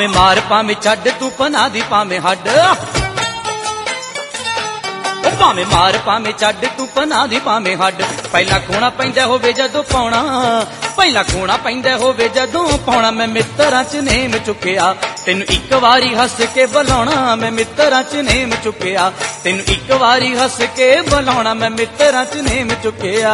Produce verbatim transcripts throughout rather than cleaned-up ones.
ਭਾਵੇਂ ਮਾਰ ਭਾਵੇਂ ਛੱਡ ਤੂੰ ਪਨਾ ਦੀ ਭਾਵੇਂ ਹੱਡ ਭਾਵੇਂ ਮਾਰ ਭਾਵੇਂ ਛੱਡ ਤੂੰ ਪਨਾ ਦੀ ਭਾਵੇਂ ਹੱਡ ਪਹਿਲਾਂ ਖੋਣਾ ਪੈਂਦਾ ਹੋਵੇ ਜਦੋਂ ਪਾਉਣਾ ਪਹਿਲਾਂ ਖੋਣਾ ਪੈਂਦਾ ਹੋਵੇ ਜਦੋਂ ਪਾਉਣਾ ਮੈਂ ਮਿੱਤਰਾਂ ਚ ਨੇਮ ਚੁੱਕਿਆ ਤੈਨੂੰ ਇੱਕ ਵਾਰੀ ਹੱਸ ਕੇ ਬੁਲਾਉਣਾ ਮੈਂ ਮਿੱਤਰਾਂ ਚ ਨੇਮ ਚੁੱਕਿਆ ਤੈਨੂੰ ਇੱਕ ਵਾਰੀ ਹੱਸ ਕੇ ਬੁਲਾਉਣਾ ਮੈਂ ਮਿੱਤਰਾਂ ਚ ਨੇਮ ਚੁੱਕਿਆ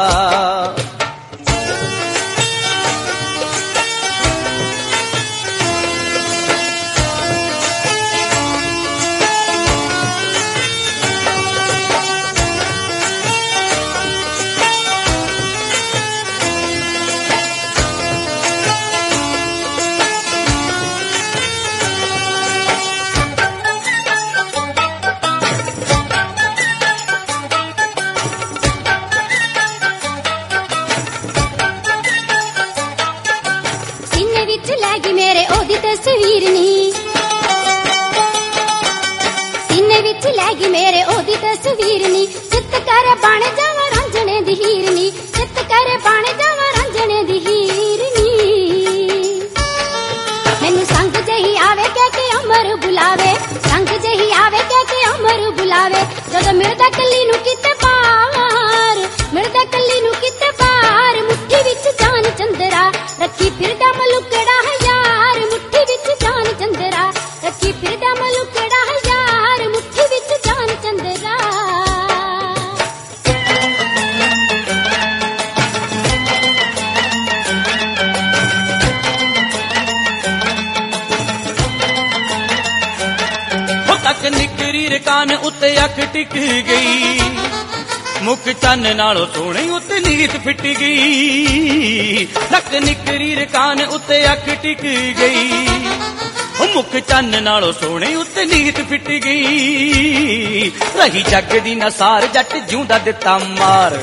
मेरे ओदी तस्वीर नी सीने विच लैगी मेरे ओदी तस्वीर नी चित कर बन जावा रांझणे दी हीर नी चित कर बन जावा रांझणे दी हीर नी मैनू संग जही आवे कह के अमर बुलावे संग जही आवे कह के अमर बुलावे जदों मिलदा कली नू किते पार मिलदा कली नू किते पार मुट्ठी विच जान चंदरा रखी फिरदा मलुकड़ा निकरी रकान उत्ते अख टिक गई मुख चन नालों सोहणी उत्ते नीत फिट गई नक निकरी रकान उत्ते अख टिक गई मुख चन नालों सोहणी उत्ते नीत फिट गई रही जग दी नसार जट जिउंदा दिता मार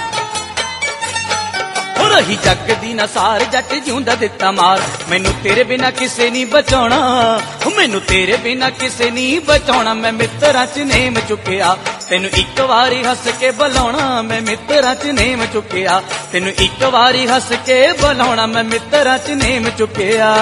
रही जग दी नसार जट जिउंदा दिता मार मैनू तेरे बिना किसे नहीं बचाउणा मैनू तेरे बिना किसे नहीं बचाउणा मैं मित्तरां च नेम चुकिया तैनू एक वारी हस के बुलाउणा मैं मित्तरां च नेम चुकिया तैनू एक वारी हस के बुलाउणा मैं मित्तरां च नेम चुकिया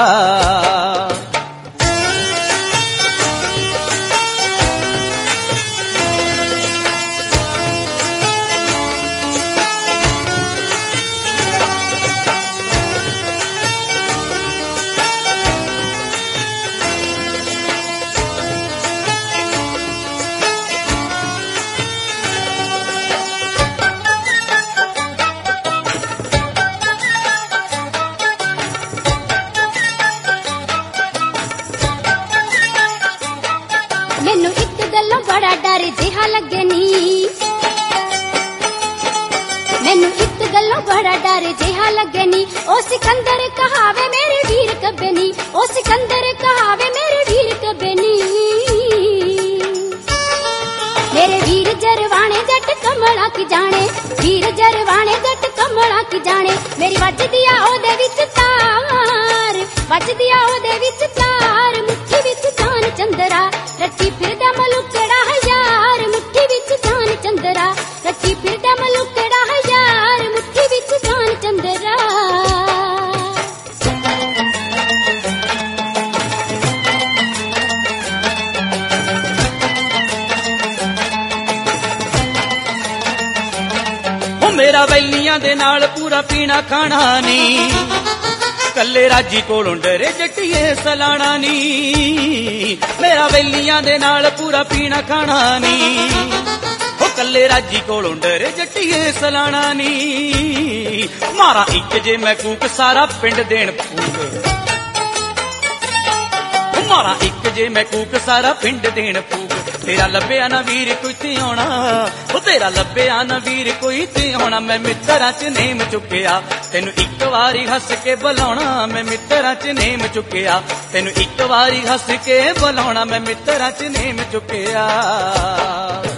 मैनू एक गल्लों बड़ा डर जिहा लगे नी मैनू एक गल्लों बड़ा डर जिहा लगे नी ओ सिकंदर कहावे मेरे वीर कबे नी ओ सिकंदर कहावे मेरे वीर कबे नी मेरे वीर जरवाने जट कमला की जाने वीर जरवाने जट कमला की जाने मेरी वज दिया ओदे विच तार वज दिया ओदे विच तार मुट्ठी विच जान चंदरा रची फिरदा मलुकड़ा यार मुट्ठी विच जान चंदरा रची फिरदा मलुकड़ा यार मुट्ठी विच जान चंदरा ओ मेरा वैलियां दे नाल पूरा पीना खाना नी कल्ले राजी कोलों डरे जट्टिए सलाना नी मेरा वेलियां दे नाल पूरा पीना खाना नी ओ कल्ले राजी कोलों डरे जट्टिए सलाना नी मारा एक जे मैं कूक सारा पिंड देन फूक मारा एक जे मैं कूक सारा पिंड देन फूक तेरा लभ्या ना वीर कोई ते आउणा ओ तेरा लभ्या ना वीर कोई ते आउणा मैं मित्तरां च नेम चुकिया तैनू एक वारी हस के बुलाउणा मैं मित्तरां च नेम चुकिया तैनू एक वारी हस के बुलाउणा मैं मित्तरां च नेम चुकिया।